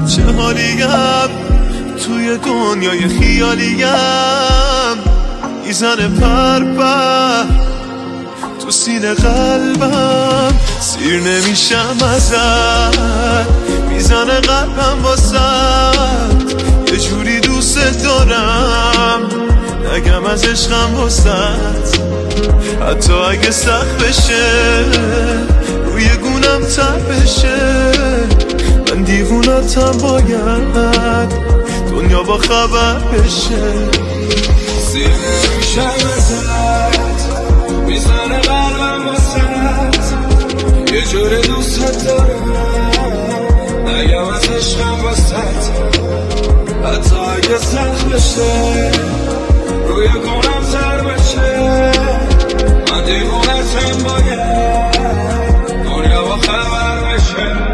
چه حالیم توی دنیای خیالیم، میزنه پر تو سینه قلبم، سیر نمیشم ازت، میزنه قلبم واسد، یه جوری دوست دارم نگم از عشقم واسد، حتی اگه سخت بشه روی گونم تب بشه، من دیوونتم باید دنیا با خبر بشه. سیر نمیشم ازت، میزنه قلبم واسد، یه جور دوست دارم نگم از عشقم واسد، حتی اگه سخت بشه روی گونم سر بشه، من دیوونتم باید دنیا با خبر بشه.